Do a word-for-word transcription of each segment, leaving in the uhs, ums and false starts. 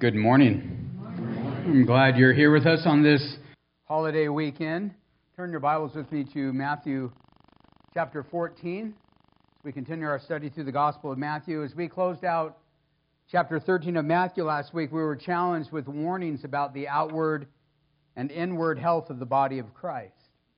Good morning. I'm glad you're here with us on this holiday weekend. Turn your Bibles with me to Matthew chapter fourteen. As we continue our study through the Gospel of Matthew. As we closed out chapter thirteen of Matthew last week, we were challenged with warnings about the outward and inward health of the body of Christ.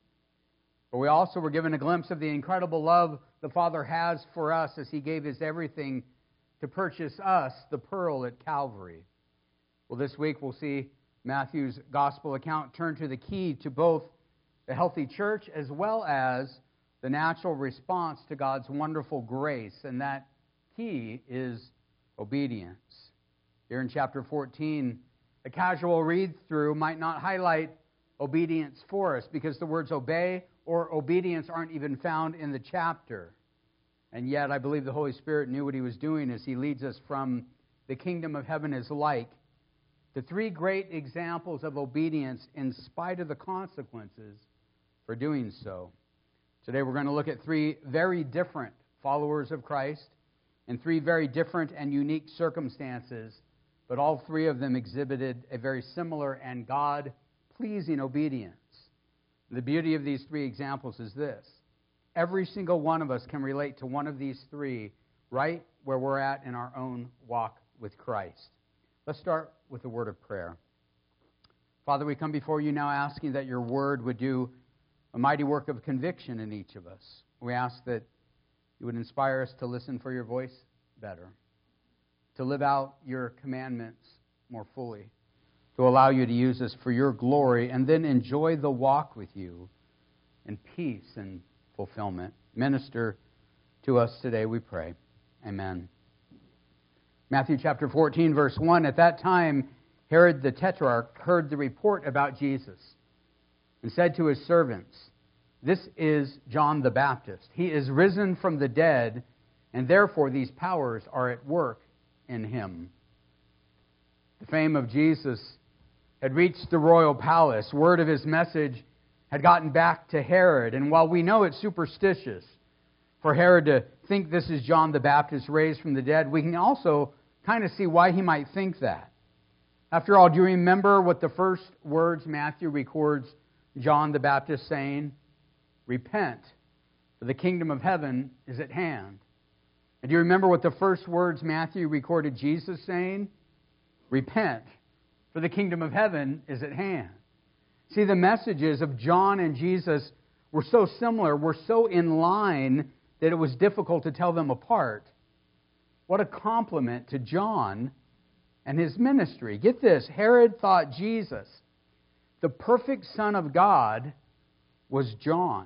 But we also were given a glimpse of the incredible love the Father has for us as He gave His everything to purchase us, the pearl at Calvary. Well, this week we'll see Matthew's gospel account turn to the key to both the healthy church as well as the natural response to God's wonderful grace, and that key is obedience. Here in chapter fourteen, a casual read-through might not highlight obedience for us because the words obey or obedience aren't even found in the chapter. And yet I believe the Holy Spirit knew what He was doing as He leads us from the kingdom of heaven is like to three great examples of obedience in spite of the consequences for doing so. Today we're going to look at three very different followers of Christ in three very different and unique circumstances, but all three of them exhibited a very similar and God-pleasing obedience. The beauty of these three examples is this. Every single one of us can relate to one of these three right where we're at in our own walk with Christ. Let's start with a word of prayer. Father, we come before you now asking that your word would do a mighty work of conviction in each of us. We ask that you would inspire us to listen for your voice better, to live out your commandments more fully, to allow you to use us for your glory, and then enjoy the walk with you in peace and fulfillment. Minister to us today, we pray. Amen. Matthew chapter fourteen, verse one, at that time, Herod the Tetrarch heard the report about Jesus and said to his servants, "This is John the Baptist. He is risen from the dead, and therefore these powers are at work in him." The fame of Jesus had reached the royal palace. Word of his message had gotten back to Herod. And while we know it's superstitious for Herod to think this is John the Baptist raised from the dead, we can also kind of see why he might think that. After all, do you remember what the first words Matthew records John the Baptist saying? Repent, for the kingdom of heaven is at hand. And do you remember what the first words Matthew recorded Jesus saying? Repent, for the kingdom of heaven is at hand. See, the messages of John and Jesus were so similar, were so in line, that it was difficult to tell them apart. What a compliment to John and his ministry. Get this, Herod thought Jesus, the perfect Son of God, was John.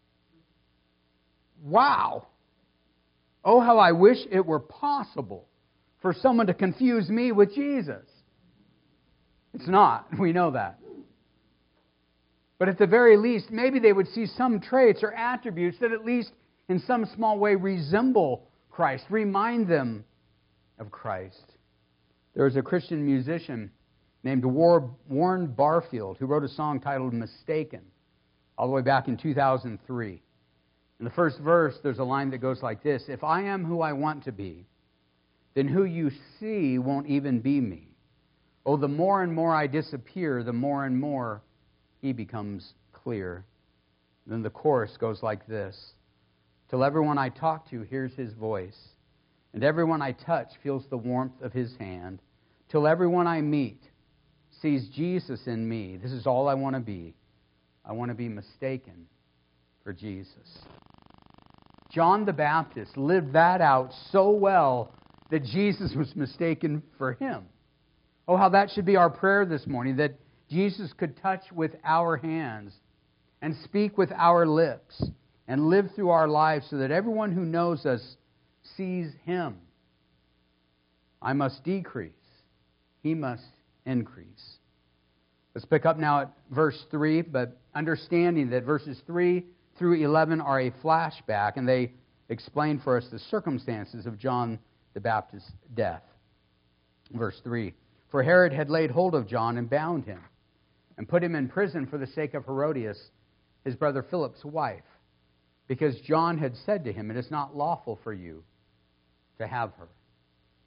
Wow! Oh, how I wish it were possible for someone to confuse me with Jesus. It's not. We know that. But at the very least, maybe they would see some traits or attributes that at least in some small way resemble Christ, remind them of Christ. There was a Christian musician named Warren Barfield who wrote a song titled Mistaken, all the way back in two thousand three. In the first verse, there's a line that goes like this: "If I am who I want to be, then who you see won't even be me. Oh, the more and more I disappear, the more and more He becomes clear." Then the chorus goes like this: "Till everyone I talk to hears His voice, and everyone I touch feels the warmth of His hand, till everyone I meet sees Jesus in me. This is all I want to be. I want to be mistaken for Jesus." John the Baptist lived that out so well that Jesus was mistaken for him. Oh, how that should be our prayer this morning, that Jesus could touch with our hands and speak with our lips and live through our lives so that everyone who knows us sees Him. I must decrease. He must increase. Let's pick up now at verse three, but understanding that verses three through eleven are a flashback, and they explain for us the circumstances of John the Baptist's death. Verse three, "For Herod had laid hold of John and bound him, and put him in prison for the sake of Herodias, his brother Philip's wife, because John had said to him, 'It is not lawful for you to have her.'"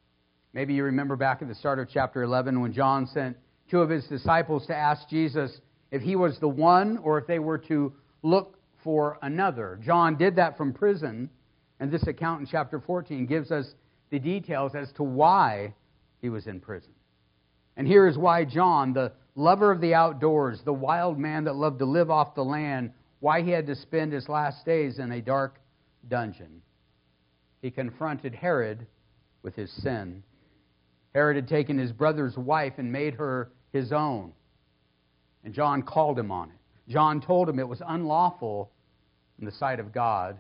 Maybe you remember back at the start of chapter eleven when John sent two of his disciples to ask Jesus if he was the one or if they were to look for another. John did that from prison, and this account in chapter fourteen gives us the details as to why he was in prison. And here is why John, the lover of the outdoors, the wild man that loved to live off the land, why he had to spend his last days in a dark dungeon. He confronted Herod with his sin. Herod had taken his brother's wife and made her his own. And John called him on it. John told him it was unlawful in the sight of God.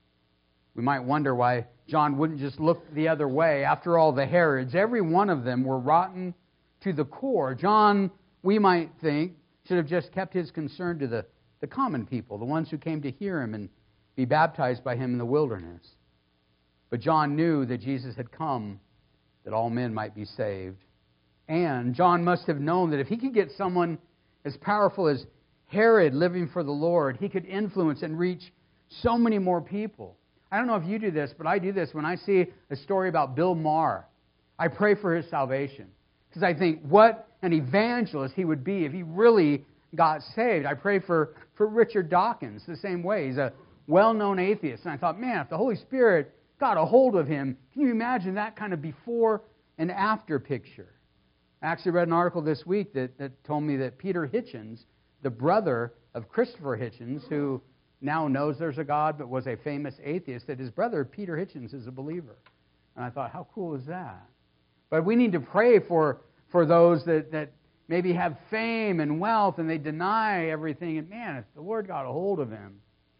We might wonder why John wouldn't just look the other way. After all, the Herods, every one of them were rotten to the core. John, we might think, should have just kept his concern to the, the common people, the ones who came to hear him and be baptized by him in the wilderness. But John knew that Jesus had come that all men might be saved. And John must have known that if he could get someone as powerful as Herod living for the Lord, he could influence and reach so many more people. I don't know if you do this, but I do this when I see a story about Bill Maher. I pray for his salvation. Because I think what an evangelist he would be if he really got saved. I pray for, for Richard Dawkins the same way. He's a well-known atheist. And I thought, man, if the Holy Spirit got a hold of him, can you imagine that kind of before and after picture? I actually read an article this week that, that told me that Peter Hitchens, the brother of Christopher Hitchens, who now knows there's a God but was a famous atheist, that his brother, Peter Hitchens, is a believer. And I thought, how cool is that? But we need to pray for, for those that, that maybe have fame and wealth and they deny everything. And man, if the Lord got a hold of him,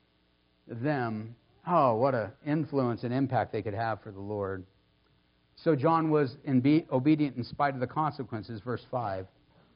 them, oh, what an influence and impact they could have for the Lord. So John was in obedient in spite of the consequences, verse five.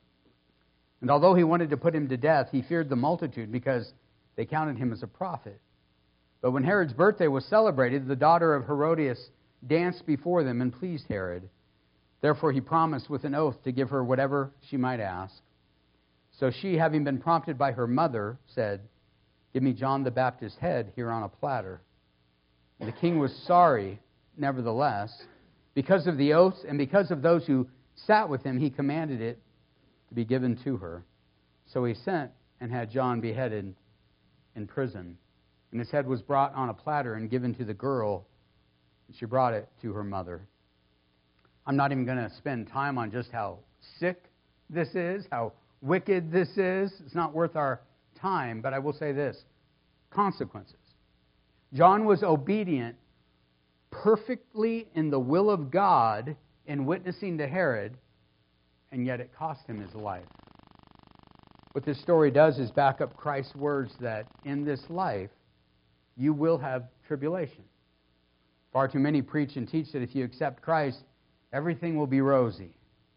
And although he wanted to put him to death, he feared the multitude because they counted him as a prophet. But when Herod's birthday was celebrated, the daughter of Herodias danced before them and pleased Herod. Therefore he promised with an oath to give her whatever she might ask. So she, having been prompted by her mother, said, "Give me John the Baptist's head here on a platter." And the king was sorry, nevertheless. Because of the oaths and because of those who sat with him, he commanded it to be given to her. So he sent and had John beheaded in prison. And his head was brought on a platter and given to the girl, and she brought it to her mother. I'm not even going to spend time on just how sick this is, how wicked this is. It's not worth our time, but I will say this. Consequences. John was obedient perfectly in the will of God in witnessing to Herod, and yet it cost him his life. What this story does is back up Christ's words that in this life you will have tribulation. Far too many preach and teach that if you accept Christ, everything will be rosy.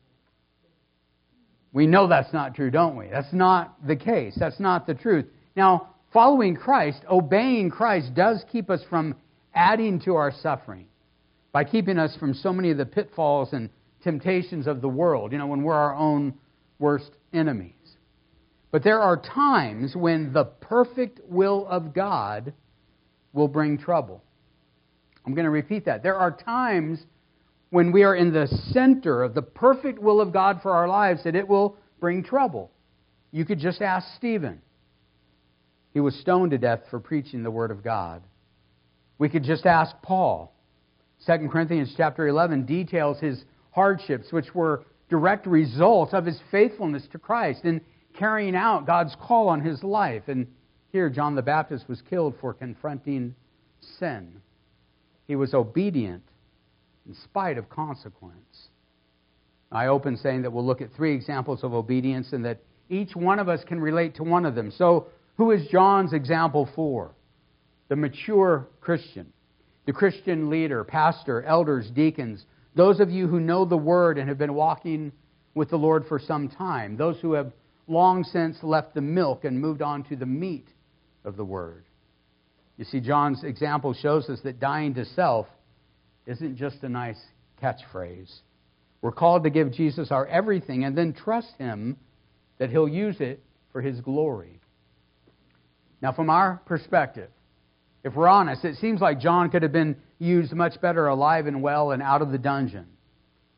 We know that's not true, don't we? That's not the case. That's not the truth. Now, following Christ, obeying Christ, does keep us from adding to our suffering by keeping us from so many of the pitfalls and temptations of the world, you know, when we're our own worst enemies. But there are times when the perfect will of God will bring trouble. I'm going to repeat that. There are times when we are in the center of the perfect will of God for our lives that it will bring trouble. You could just ask Stephen. He was stoned to death for preaching the Word of God. We could just ask Paul. Second Corinthians chapter eleven details his hardships, which were direct results of his faithfulness to Christ in carrying out God's call on his life. And here John the Baptist was killed for confronting sin. He was obedient in spite of consequence. I open saying that we'll look at three examples of obedience and that each one of us can relate to one of them. So, who is John's example for? The mature Christian, the Christian leader, pastor, elders, deacons, those of you who know the Word and have been walking with the Lord for some time, those who have long since left the milk and moved on to the meat of the Word. You see, John's example shows us that dying to self isn't just a nice catchphrase. We're called to give Jesus our everything and then trust Him that He'll use it for His glory. Now, from our perspective, if we're honest, it seems like John could have been used much better alive and well and out of the dungeon.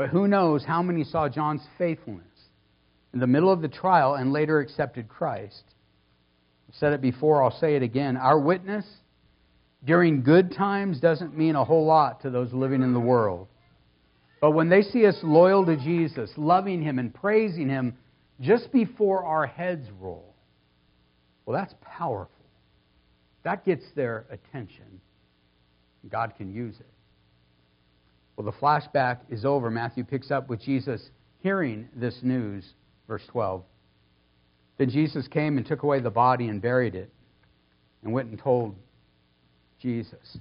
But who knows how many saw John's faithfulness in the middle of the trial and later accepted Christ. I've said it before, I'll say it again. Our witness during good times doesn't mean a whole lot to those living in the world. But when they see us loyal to Jesus, loving Him and praising Him just before our heads roll, well, that's powerful. That gets their attention. God can use it. Well, the flashback is over. Matthew picks up with Jesus hearing this news. Verse twelve. Then Jesus came and took away the body and buried it and went and told Jesus.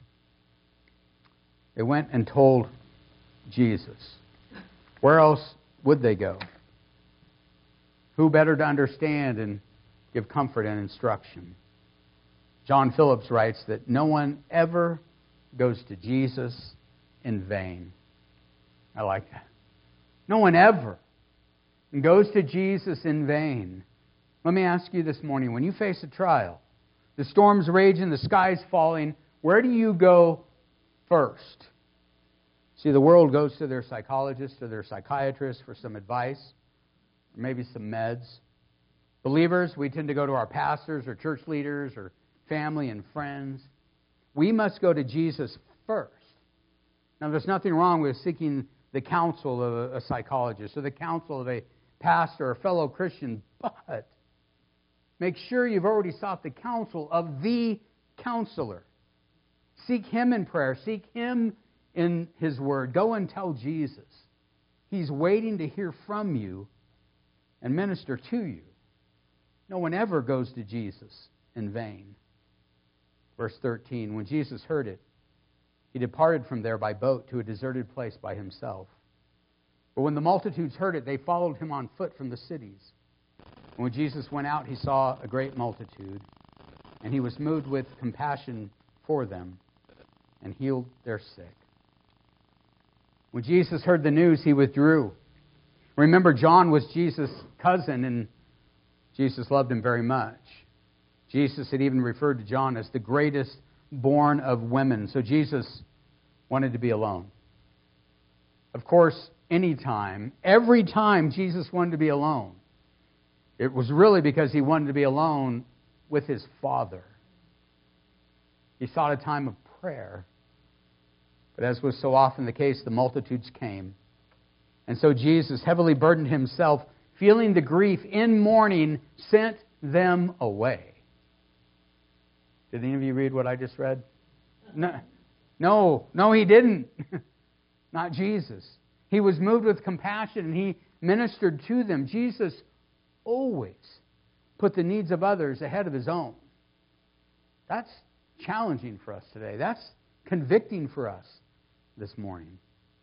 They went and told Jesus. Where else would they go? Who better to understand and give comfort and instruction? John Phillips writes that no one ever goes to Jesus in vain. I like that. No one ever goes to Jesus in vain. Let me ask you this morning, when you face a trial, the storm's raging, the sky's falling, where do you go first? See, the world goes to their psychologist or their psychiatrist for some advice, or maybe some meds. Believers, we tend to go to our pastors or church leaders or family and friends. We must go to Jesus first. Now, there's nothing wrong with seeking the counsel of a, a psychologist or the counsel of a pastor or fellow Christian, but make sure you've already sought the counsel of the counselor. Seek Him in prayer. Seek Him in His Word. Go and tell Jesus. He's waiting to hear from you and minister to you. No one ever goes to Jesus in vain. Verse thirteen, when Jesus heard it, He departed from there by boat to a deserted place by Himself. But when the multitudes heard it, they followed Him on foot from the cities. And when Jesus went out, He saw a great multitude, and He was moved with compassion for them, and healed their sick. When Jesus heard the news, He withdrew. Remember, John was Jesus' cousin, and Jesus loved him very much. Jesus had even referred to John as the greatest born of women. So Jesus wanted to be alone. Of course, any time, every time Jesus wanted to be alone, it was really because He wanted to be alone with His Father. He sought a time of prayer. But as was so often the case, the multitudes came. And so Jesus, heavily burdened Himself, feeling the grief in mourning, sent them away. Did any of you read what I just read? No, no, no He didn't. Not Jesus. He was moved with compassion and He ministered to them. Jesus always put the needs of others ahead of His own. That's challenging for us today. That's convicting for us this morning.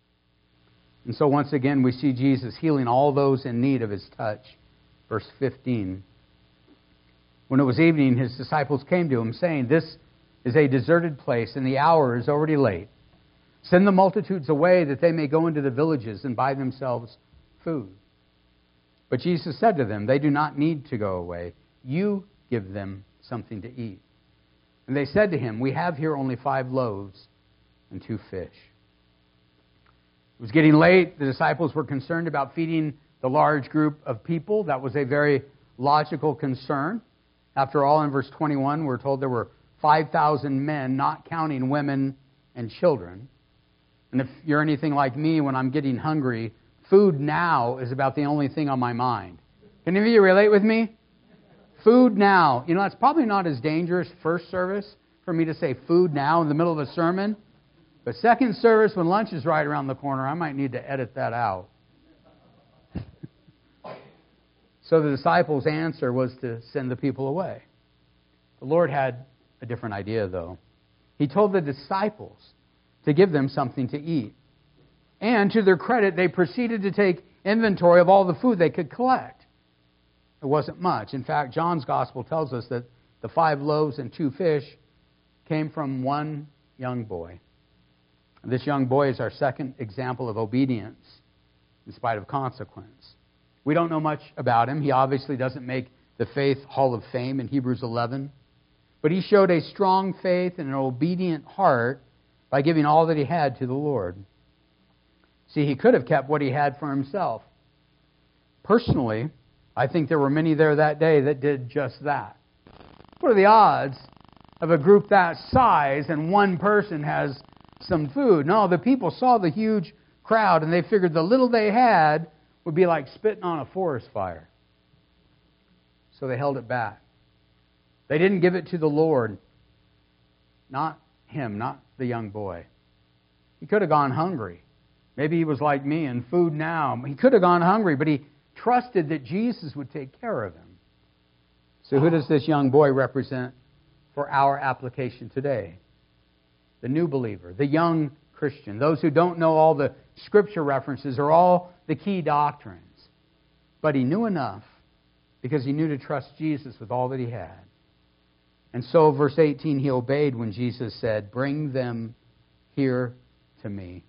And so once again we see Jesus healing all those in need of His touch. Verse fifteen. When it was evening, His disciples came to Him, saying, "This is a deserted place, and the hour is already late. Send the multitudes away, that they may go into the villages and buy themselves food." But Jesus said to them, "They do not need to go away. You give them something to eat." And they said to Him, "We have here only five loaves and two fish." It was getting late. The disciples were concerned about feeding the large group of people. That was a very logical concern. After all, in verse twenty-one, we're told there were five thousand men, not counting women and children. And if you're anything like me, when I'm getting hungry, food now is about the only thing on my mind. Can any of you relate with me? Food now. You know, that's probably not as dangerous first service for me to say food now in the middle of a sermon. But second service, when lunch is right around the corner, I might need to edit that out. So the disciples' answer was to send the people away. The Lord had a different idea, though. He told the disciples to give them something to eat. And to their credit, they proceeded to take inventory of all the food they could collect. It wasn't much. In fact, John's Gospel tells us that the five loaves and two fish came from one young boy. This young boy is our second example of obedience in spite of consequence. We don't know much about him. He obviously doesn't make the Faith Hall of Fame in Hebrews eleven. But he showed a strong faith and an obedient heart by giving all that he had to the Lord. See, he could have kept what he had for himself. Personally, I think there were many there that day that did just that. What are the odds of a group that size and one person has some food? No, the people saw the huge crowd and they figured the little they had would be like spitting on a forest fire. So they held it back. They didn't give it to the Lord. Not him, not the young boy. He could have gone hungry. Maybe he was like me and food now. He could have gone hungry, but he trusted that Jesus would take care of him. So who does this young boy represent for our application today? The new believer, the young Christian, those who don't know all the Scripture references or all the key doctrines. But he knew enough because he knew to trust Jesus with all that he had. And so, verse eighteen, he obeyed when Jesus said, "Bring them here to me."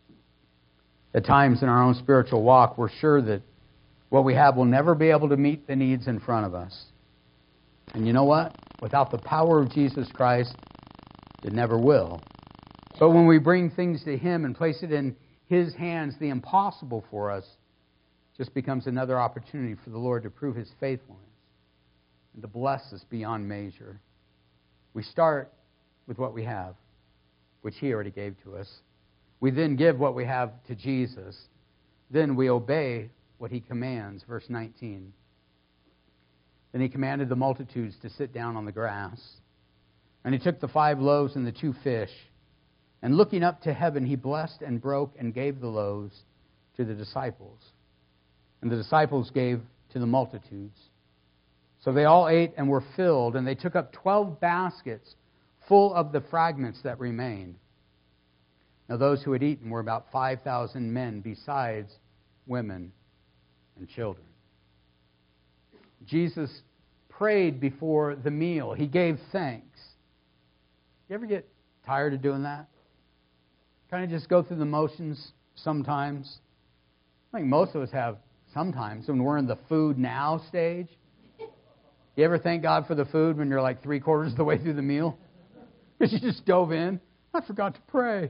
At times in our own spiritual walk, we're sure that what we have will never be able to meet the needs in front of us. And you know what? Without the power of Jesus Christ, it never will. But when we bring things to Him and place it in His hands, the impossible for us just becomes another opportunity for the Lord to prove His faithfulness and to bless us beyond measure. We start with what we have, which He already gave to us. We then give what we have to Jesus. Then we obey what He commands. Verse nineteen. Then He commanded the multitudes to sit down on the grass. And He took the five loaves and the two fish. And looking up to heaven, He blessed and broke and gave the loaves to the disciples. And the disciples gave to the multitudes. So they all ate and were filled, and they took up twelve baskets full of the fragments that remained. Now those who had eaten were about five thousand men, besides women and children. Jesus prayed before the meal. He gave thanks. You ever get tired of doing that? Kind of just go through the motions sometimes? I think most of us have sometimes when we're in the food now stage. You ever thank God for the food when you're like three quarters of the way through the meal? Because you just dove in. I forgot to pray.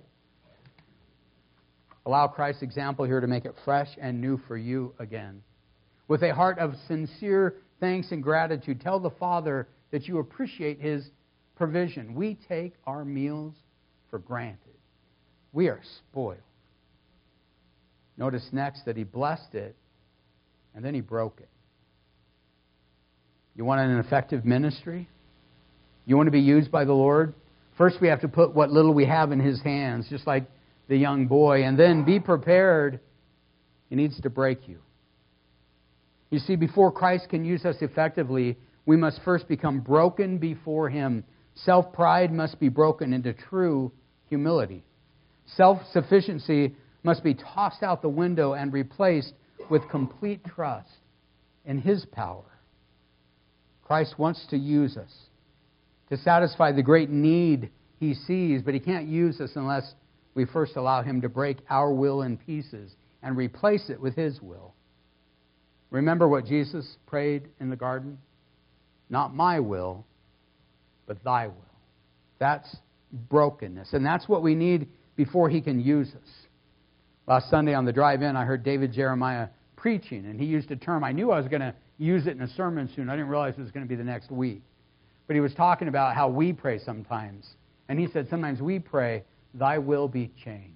Allow Christ's example here to make it fresh and new for you again. With a heart of sincere thanks and gratitude, tell the Father that you appreciate His provision. We take our meals for granted. We are spoiled. Notice next that He blessed it and then He broke it. You want an effective ministry? You want to be used by the Lord? First we have to put what little we have in His hands, just like the young boy, and then be prepared. He needs to break you. You see, before Christ can use us effectively, we must first become broken before Him. Self-pride must be broken into true humility. Self-sufficiency must be tossed out the window and replaced with complete trust in His power. Christ wants to use us to satisfy the great need He sees, but He can't use us unless we first allow Him to break our will in pieces and replace it with His will. Remember what Jesus prayed in the garden? Not my will, but Thy will. That's brokenness, and that's what we need before He can use us. Last Sunday on the drive-in, I heard David Jeremiah preaching, and he used a term. I knew I was going to use it in a sermon soon. I didn't realize it was going to be the next week. But he was talking about how we pray sometimes. And he said, sometimes we pray, Thy will be changed.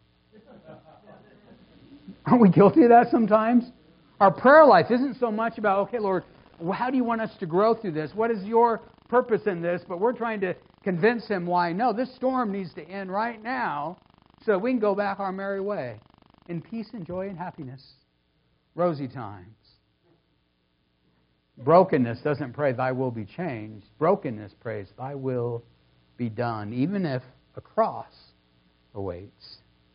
Aren't we guilty of that sometimes? Our prayer life isn't so much about, okay, Lord, how do you want us to grow through this? What is your purpose in this? But we're trying to convince Him why, no, this storm needs to end right now so we can go back our merry way in peace and joy and happiness. Rosy times. Brokenness doesn't pray, Thy will be changed. Brokenness prays, Thy will be done, even if a cross awaits.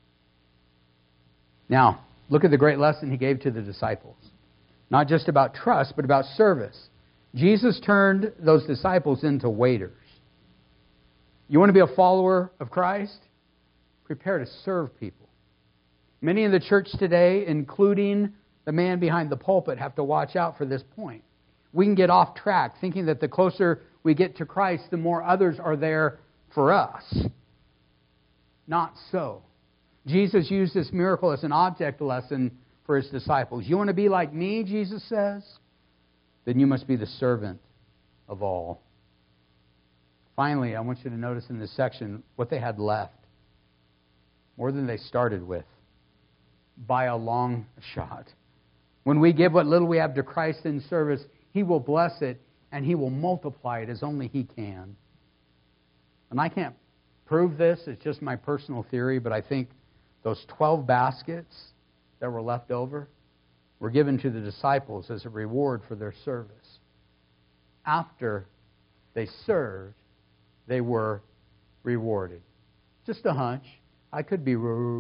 Now, look at the great lesson He gave to the disciples. Not just about trust, but about service. Jesus turned those disciples into waiters. You want to be a follower of Christ? Prepare to serve people. Many in the church today, including the man behind the pulpit, have to watch out for this point. We can get off track thinking that the closer we get to Christ, the more others are there for us. Not so. Jesus used this miracle as an object lesson for his disciples. You want to be like me, Jesus says? Then you must be the servant of all. Finally, I want you to notice in this section what they had left. More than they started with. By a long shot. When we give what little we have to Christ in service, He will bless it and He will multiply it as only He can. And I can't prove this, it's just my personal theory, but I think those twelve baskets that were left over were given to the disciples as a reward for their service. After they served, they were rewarded. Just a hunch. I could be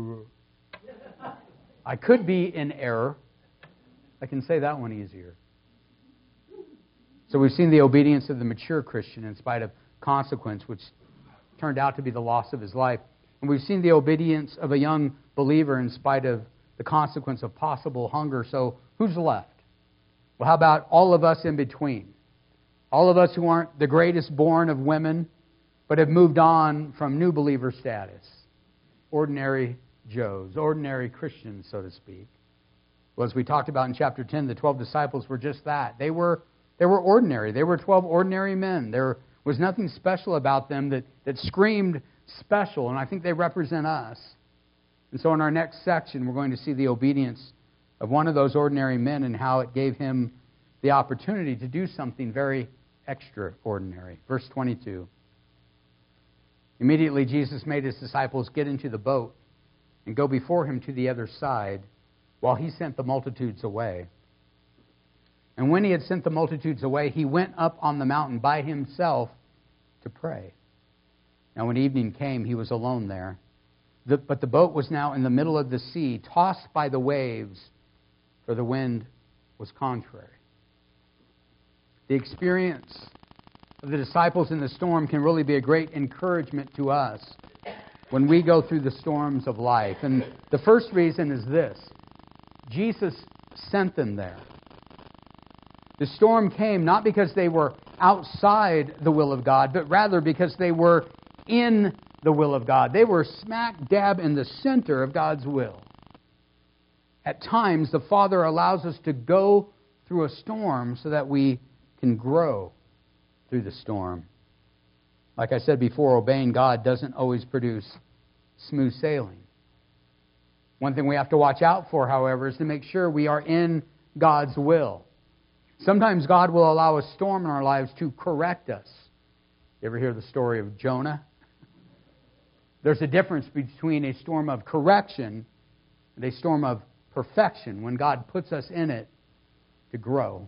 I could be in error. I can say that one easier. So we've seen the obedience of the mature Christian in spite of consequence, which turned out to be the loss of his life. And we've seen the obedience of a young believer in spite of the consequence of possible hunger. So who's left? Well, how about all of us in between? All of us who aren't the greatest born of women, but have moved on from new believer status. Ordinary Joes, ordinary Christians, so to speak. Well, as we talked about in chapter ten, the twelve disciples were just that. They were they were ordinary. They were twelve ordinary men. There was nothing special about them that, that screamed special, and I think they represent us. And so in our next section, we're going to see the obedience of one of those ordinary men and how it gave him the opportunity to do something very extraordinary. Verse twenty-two. Immediately Jesus made his disciples get into the boat and go before him to the other side while he sent the multitudes away. And when he had sent the multitudes away, he went up on the mountain by himself to pray. Now when evening came, he was alone there. The, but the boat was now in the middle of the sea, tossed by the waves, for the wind was contrary. The experience of the disciples in the storm can really be a great encouragement to us when we go through the storms of life. And the first reason is this. Jesus sent them there. The storm came not because they were outside the will of God, but rather because they were in the will of God. They were smack dab in the center of God's will. At times, the Father allows us to go through a storm so that we can grow through the storm. Like I said before, obeying God doesn't always produce smooth sailing. One thing we have to watch out for, however, is to make sure we are in God's will. Sometimes God will allow a storm in our lives to correct us. You ever hear the story of Jonah? There's a difference between a storm of correction and a storm of perfection when God puts us in it to grow.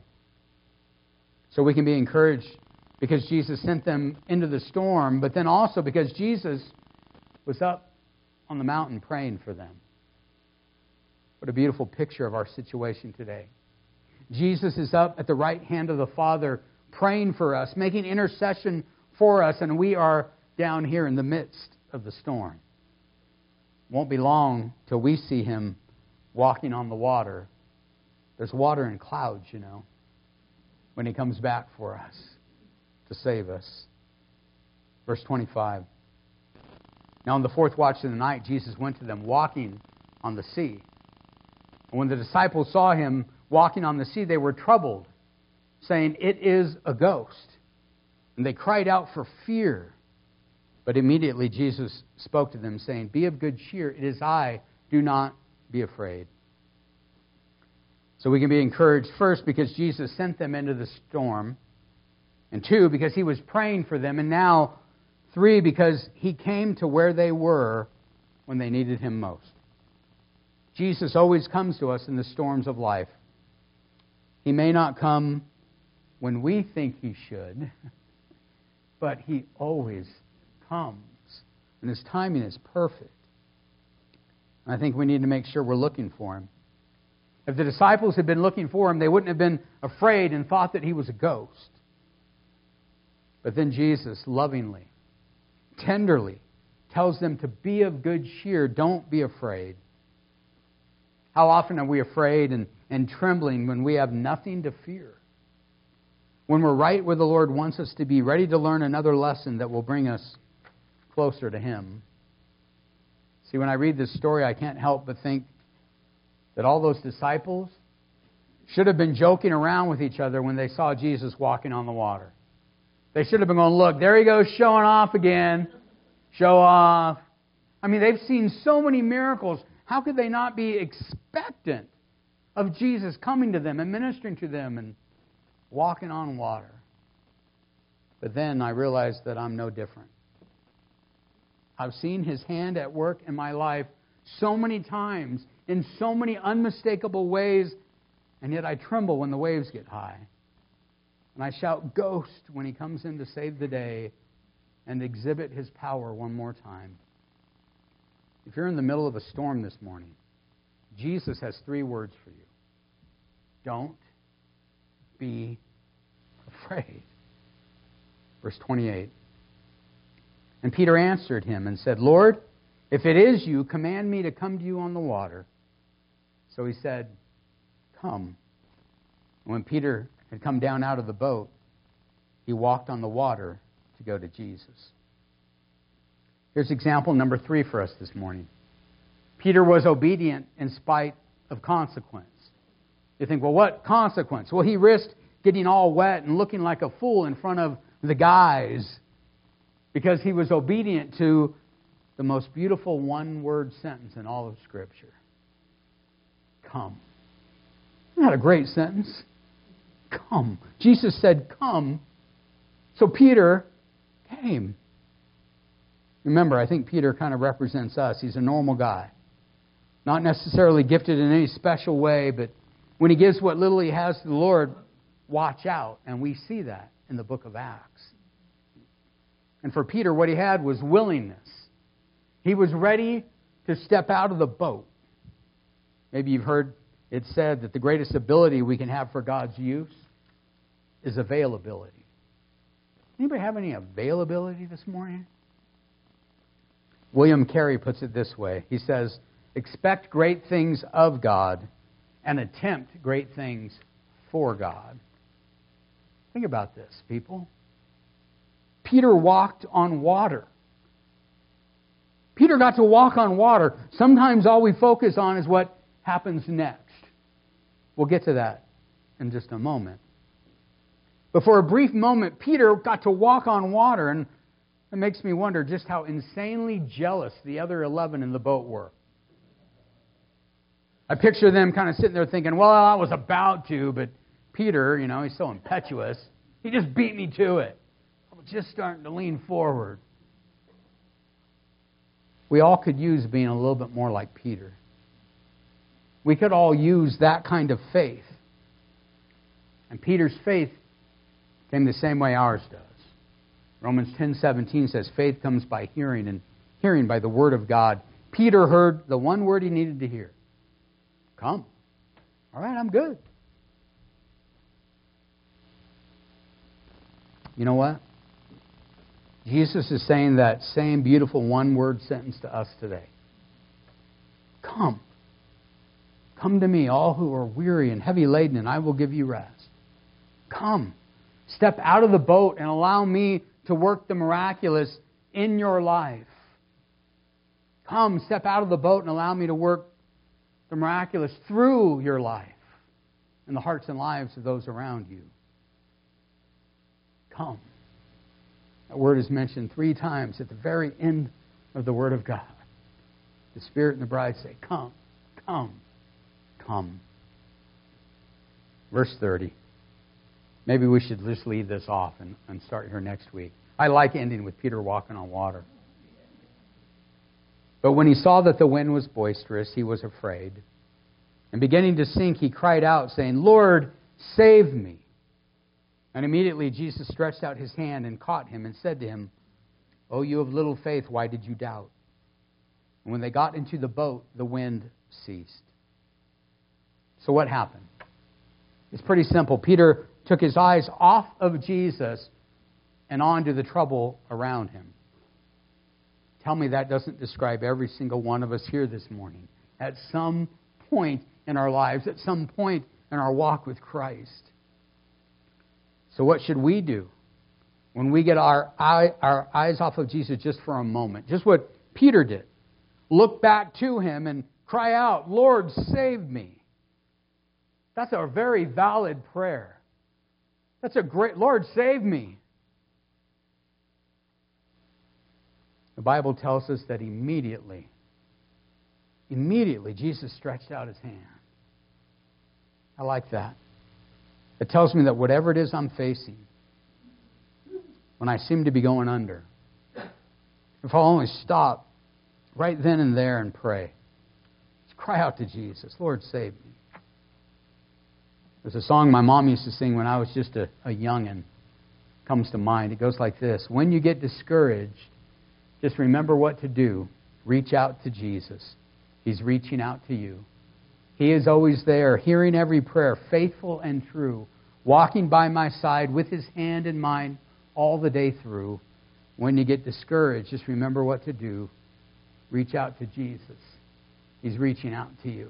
So we can be encouraged because Jesus sent them into the storm, but then also because Jesus was up on the mountain praying for them. What a beautiful picture of our situation today. Jesus is up at the right hand of the Father praying for us, making intercession for us, and we are down here in the midst of the storm. It won't be long till we see Him walking on the water. There's water in clouds, you know, when He comes back for us to save us. Verse twenty-five. Now on the fourth watch of the night, Jesus went to them walking on the sea. And when the disciples saw Him walking on the sea, they were troubled, saying, "It is a ghost." And they cried out for fear. But immediately Jesus spoke to them, saying, "Be of good cheer. It is I. Do not be afraid." So we can be encouraged, first, because Jesus sent them into the storm. And two, because He was praying for them. And now, three, because He came to where they were when they needed Him most. Jesus always comes to us in the storms of life. He may not come when we think He should, but He always comes. And His timing is perfect. And I think we need to make sure we're looking for Him. If the disciples had been looking for Him, they wouldn't have been afraid and thought that He was a ghost. But then Jesus lovingly, tenderly tells them to be of good cheer. Don't be afraid. How often are we afraid and, and trembling when we have nothing to fear? When we're right where the Lord wants us to be, ready to learn another lesson that will bring us closer to Him. See, when I read this story, I can't help but think that all those disciples should have been joking around with each other when they saw Jesus walking on the water. They should have been going, look, there he goes showing off again. Show off. I mean, they've seen so many miracles. How could they not be expectant of Jesus coming to them and ministering to them and walking on water? But then I realized that I'm no different. I've seen His hand at work in my life so many times, in so many unmistakable ways, and yet I tremble when the waves get high. And I shout ghost when He comes in to save the day and exhibit His power one more time. If you're in the middle of a storm this morning, Jesus has three words for you. Don't be afraid. Verse twenty-eight. And Peter answered Him and said, Lord, if it is you, command me to come to you on the water. So He said, come. And when Peter had come down out of the boat, he walked on the water to go to Jesus. Here's example number three for us this morning. Peter was obedient in spite of consequence. You think, well, what consequence? Well, he risked getting all wet and looking like a fool in front of the guys because he was obedient to the most beautiful one-word sentence in all of Scripture. Come. Isn't that a great sentence? Come. Jesus said, come. So Peter came. Remember, I think Peter kind of represents us. He's a normal guy. Not necessarily gifted in any special way, but when he gives what little he has to the Lord, watch out. And we see that in the book of Acts. And for Peter, what he had was willingness. He was ready to step out of the boat. Maybe you've heard it said that the greatest ability we can have for God's use is availability. Anybody have any availability this morning? William Carey puts it this way. He says, expect great things of God and attempt great things for God. Think about this, people. Peter walked on water. Peter got to walk on water. Sometimes all we focus on is what happens next. We'll get to that in just a moment. But for a brief moment, Peter got to walk on water, and it makes me wonder just how insanely jealous the other eleven in the boat were. I picture them kind of sitting there thinking, well, I was about to, but Peter, you know, he's so impetuous. He just beat me to it. I was just starting to lean forward. We all could use being a little bit more like Peter. We could all use that kind of faith. And Peter's faith came the same way ours does. Romans ten seventeen says, faith comes by hearing, and hearing by the word of God. Peter heard the one word he needed to hear. Come. All right, I'm good. You know what? Jesus is saying that same beautiful one-word sentence to us today. Come. Come to me, all who are weary and heavy laden, and I will give you rest. Come. Step out of the boat and allow me to work the miraculous in your life. Come, step out of the boat and allow me to work the miraculous through your life and the hearts and lives of those around you. Come. That word is mentioned three times at the very end of the Word of God. The Spirit and the bride say, come, come, come. Verse thirty. Maybe we should just leave this off and, and start here next week. I like ending with Peter walking on water. But when he saw that the wind was boisterous, he was afraid. And beginning to sink, he cried out, saying, Lord, save me. And immediately Jesus stretched out his hand and caught him and said to him, O you of little faith, why did you doubt? And when they got into the boat, the wind ceased. So what happened? It's pretty simple. Peter took his eyes off of Jesus and on to the trouble around him. Tell me that doesn't describe every single one of us here this morning. At some point in our lives, at some point in our walk with Christ. So what should we do when we get our eye, our eyes off of Jesus just for a moment? Just what Peter did. look back to Him and cry out, Lord, save me. That's a very valid prayer. That's a great, Lord, save me. The Bible tells us that immediately, immediately Jesus stretched out His hand. I like that. It tells me that whatever it is I'm facing, when I seem to be going under, if I'll only stop right then and there and pray, just cry out to Jesus, Lord, save me. There's a song my mom used to sing when I was just a, a youngin'. Comes to mind. It goes like this. When you get discouraged, just remember what to do. Reach out to Jesus. He's reaching out to you. He is always there, hearing every prayer, faithful and true, walking by my side with His hand in mine all the day through. When you get discouraged, just remember what to do. Reach out to Jesus. He's reaching out to you.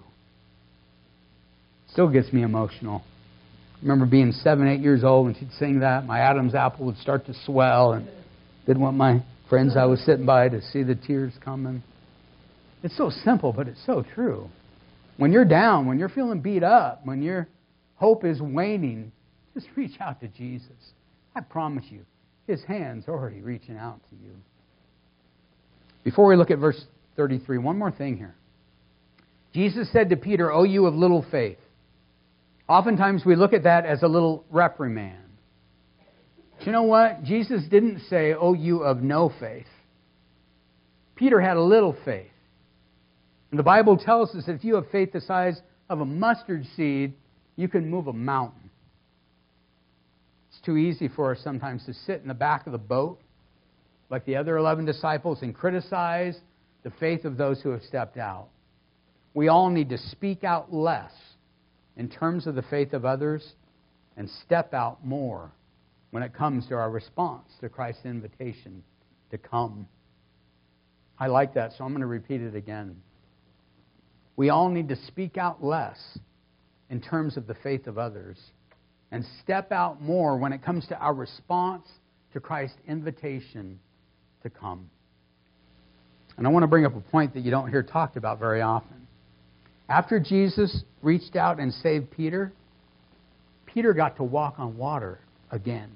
Still gets me emotional. I remember being seven, eight years old when she'd sing that. My Adam's apple would start to swell and didn't want my friends I was sitting by to see the tears coming. It's so simple, but it's so true. When you're down, when you're feeling beat up, when your hope is waning, just reach out to Jesus. I promise you, His hand's already reaching out to you. Before we look at verse thirty-three, one more thing here. Jesus said to Peter, "O you of little faith." Oftentimes we look at that as a little reprimand. But you know what? Jesus didn't say, "O you of no faith." Peter had a little faith. And the Bible tells us that if you have faith the size of a mustard seed, you can move a mountain. It's too easy for us sometimes to sit in the back of the boat like the other eleven disciples and criticize the faith of those who have stepped out. We all need to speak out less in terms of the faith of others and step out more when it comes to our response to Christ's invitation to come. I like that, so I'm going to repeat it again. We all need to speak out less in terms of the faith of others and step out more when it comes to our response to Christ's invitation to come. And I want to bring up a point that you don't hear talked about very often. After Jesus reached out and saved Peter, Peter got to walk on water again.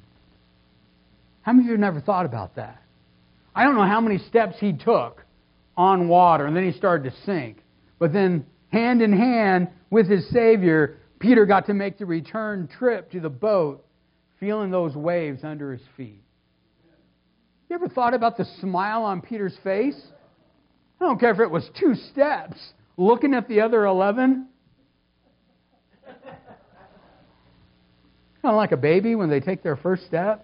How many of you have never thought about that? I don't know how many steps he took on water, and then he started to sink. But then, hand in hand with his Savior, Peter got to make the return trip to the boat, feeling those waves under his feet. You ever thought about the smile on Peter's face? I don't care if it was two steps, looking at the other eleven. Kind of like a baby when they take their first step.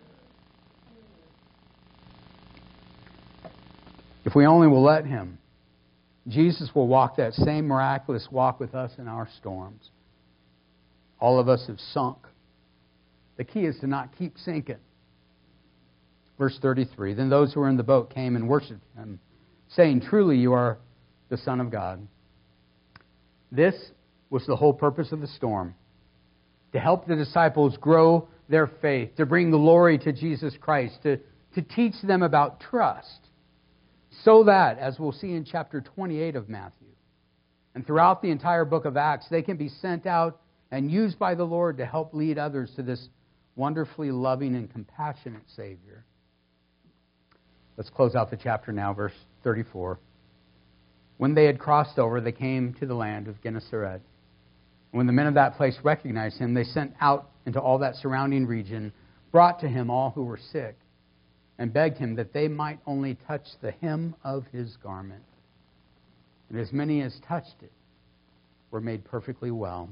If we only will let Him, Jesus will walk that same miraculous walk with us in our storms. All of us have sunk. The key is to not keep sinking. Verse thirty-three, then those who were in the boat came and worshipped Him, saying, truly you are the Son of God. This was the whole purpose of the storm, to help the disciples grow their faith, to bring glory to Jesus Christ, to, to teach them about trust, so that, as we'll see in chapter twenty-eight of Matthew, and throughout the entire book of Acts, they can be sent out and used by the Lord to help lead others to this wonderfully loving and compassionate Savior. Let's close out the chapter now, verse thirty-four. When they had crossed over, they came to the land of Gennesaret. When the men of that place recognized Him, they sent out into all that surrounding region, brought to Him all who were sick, and begged Him that they might only touch the hem of His garment. And as many as touched it were made perfectly well.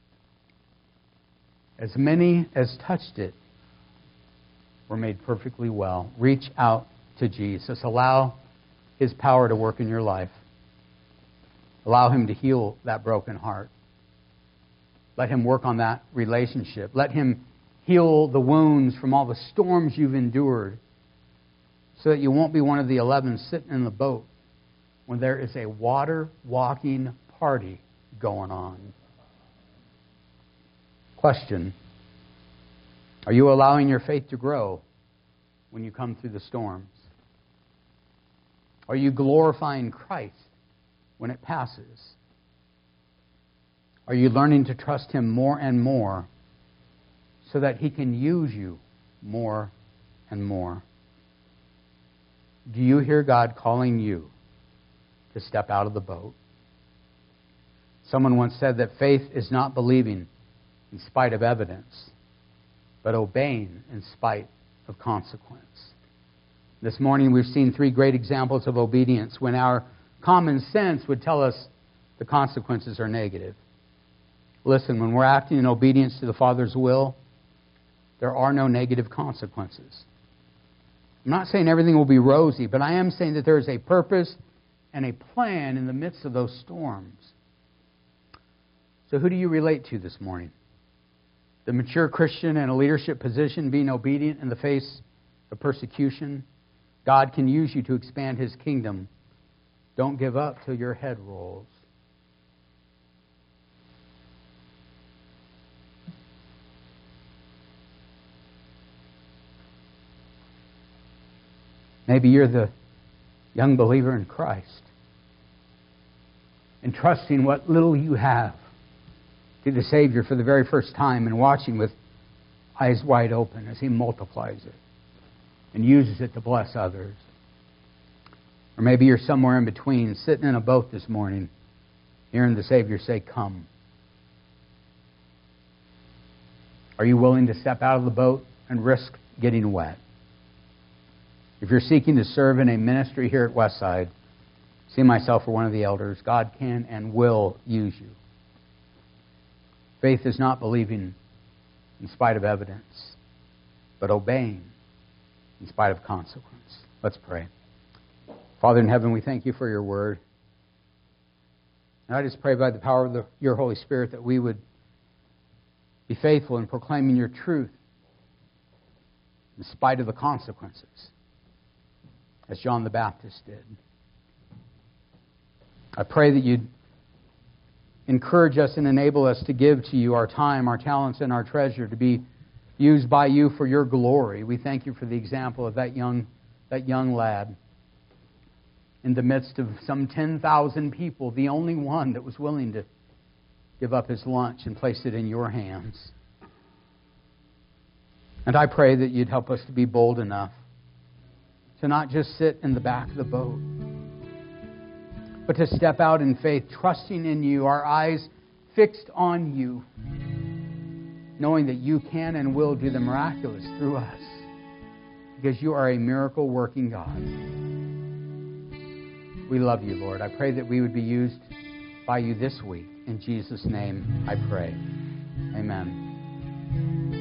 As many as touched it were made perfectly well. Reach out to Jesus. Allow His power to work in your life. Allow Him to heal that broken heart. Let Him work on that relationship. Let Him heal the wounds from all the storms you've endured, so that you won't be one of the eleven sitting in the boat when there is a water-walking party going on. Question: are you allowing your faith to grow when you come through the storms? Are you glorifying Christ when it passes? Are you learning to trust Him more and more so that He can use you more and more? Do you hear God calling you to step out of the boat? Someone once said that faith is not believing in spite of evidence, but obeying in spite of consequence. This morning we've seen three great examples of obedience when our common sense would tell us the consequences are negative. Listen, when we're acting in obedience to the Father's will, there are no negative consequences. I'm not saying everything will be rosy, but I am saying that there is a purpose and a plan in the midst of those storms. So who do you relate to this morning? The mature Christian in a leadership position being obedient in the face of persecution? God can use you to expand His kingdom. Don't give up till your head rolls. Maybe you're the young believer in Christ, entrusting what little you have to the Savior for the very first time and watching with eyes wide open as He multiplies it and uses it to bless others. Or maybe you're somewhere in between, sitting in a boat this morning, hearing the Savior say, "Come." Are you willing to step out of the boat and risk getting wet? If you're seeking to serve in a ministry here at Westside, see myself or one of the elders. God can and will use you. Faith is not believing in spite of evidence, but obeying in spite of consequence. Let's pray. Father in heaven, we thank You for Your word. And I just pray by the power of the, Your Holy Spirit that we would be faithful in proclaiming Your truth in spite of the consequences, as John the Baptist did. I pray that You'd encourage us and enable us to give to You our time, our talents, and our treasure to be used by You for Your glory. We thank You for the example of that young, that young lad in the midst of some ten thousand people, the only one that was willing to give up his lunch and place it in Your hands. And I pray that You'd help us to be bold enough to not just sit in the back of the boat, but to step out in faith, trusting in You, our eyes fixed on You, knowing that You can and will do the miraculous through us, because You are a miracle-working God. We love You, Lord. I pray that we would be used by You this week. In Jesus' name I pray.